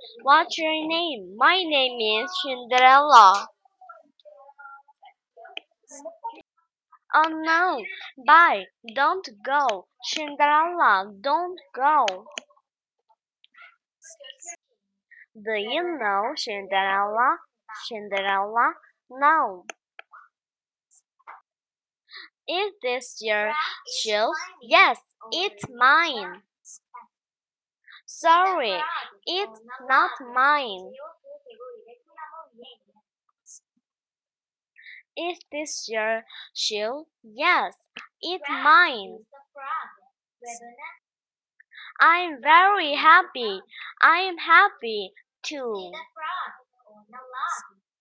What's your name? My name is Cinderella. Oh no, bye. Don't go. Cinderella, don't go. Do you know Cinderella? Cinderella? No. Is this your shoe? Yes, it's mine. Sorry, it's not mine. Is this your shoe? Yes, it's mine. I'm very happy. I am happy too.